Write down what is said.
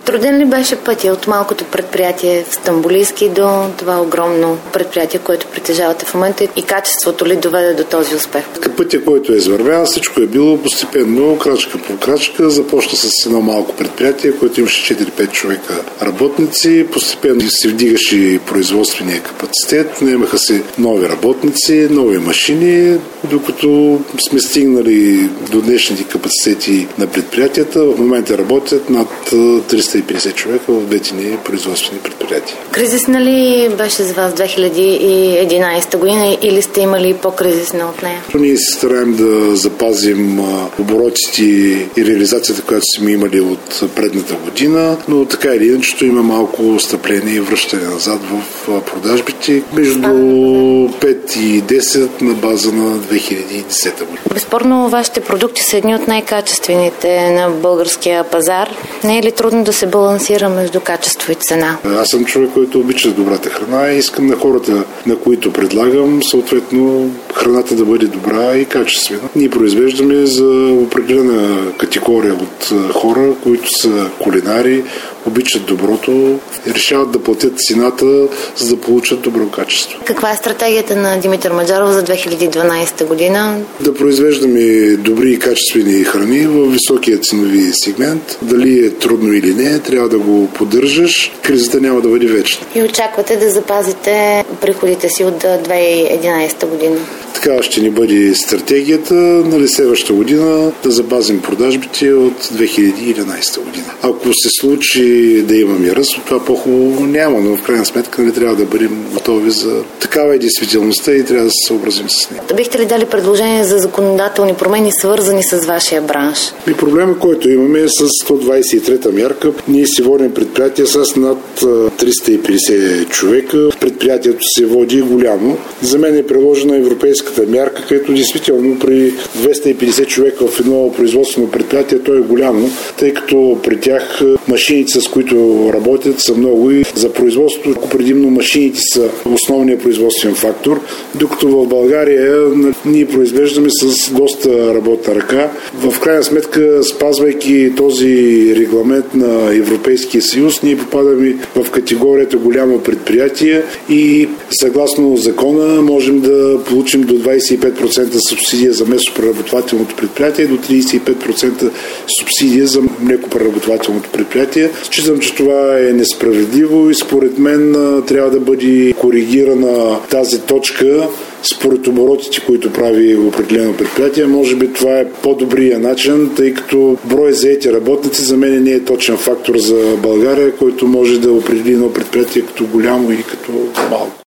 Труден ли беше пътя от малкото предприятие в Стамболийски до това огромно предприятие, което притежавате в момента, и качеството ли доведе до този успех? Пътя, който е извървян, всичко е било постепенно, крачка по крачка. Започна с едно малко предприятие, което имаше 4-5 човека работници. Постепенно се вдигаше производствения капацитет, наемаха се нови работници, нови машини, докато сме стигнали до днешните капацитети на предприятията. В момента работят над 350 човека в двете ни производствени предприятия. Кризисна ли беше за вас 2011 година или сте имали по-кризисна от нея? Ние се стараем да запазим оборотите и реализацията, която сме имали от предната година, но така или иначе има малко стъпление и връщане назад в продажбите между 5 и 10 на база на 2010 година. Безспорно, вашите продукти са едни от най-качествените на българския пазар. Не е ли трудно да се балансира между качество и цена? Аз съм човек, който обича добрата храна и искам на хората, на които предлагам, съответно храната да бъде добра и качествена. Ние произвеждаме за определена категория от хора, които са кулинари, обичат доброто и решават да платят цената, за да получат добро качество. Каква е стратегията на Димитър Маджаров за 2012 година? Да произвеждаме добри и качествени храни в високия ценови сегмент. Дали е трудно или не, трябва да го поддържаш. Кризата няма да бъде вечна. И очаквате да запазите приходите си от 2011 година? Така ще ни бъде стратегията, нали, следващата година да запазим продажбите от 2011 година. Ако се случи да имаме ръст, от това по-хубаво няма, но в крайна сметка не трябва да бъдем готови за такава е действителността и трябва да се съобразим с нея. Бихте ли дали предложение за законодателни промени, свързани с вашия бранш? И проблема, който имаме е с 123-та мярка. Ние си водим предприятие с над 350 човека. Предприятието се води голямо. За мен е предложена европейската мярка, където действително при 250 човека в едно производствено предприятие то е голямо, тъй като при тях машините, с които работят, са много и за производството предимно машините са основният производствен фактор, докато в България ние произвеждаме с доста работна ръка. В крайна сметка, спазвайки този регламент на Европейския съюз, ние попадаме в категорията голямо предприятие и съгласно закона можем да получим до 25% субсидия за месопреработвателното предприятие и до 35% субсидия за млекопреработвателното предприятие. Считам, че това е несправедливо и според мен трябва да бъде коригирана тази точка според оборотите, които прави определено предприятие. Може би това е по-добрия начин, тъй като брой заети работници за мен не е точен фактор за България, който може да определи едно предприятие като голямо и като малко.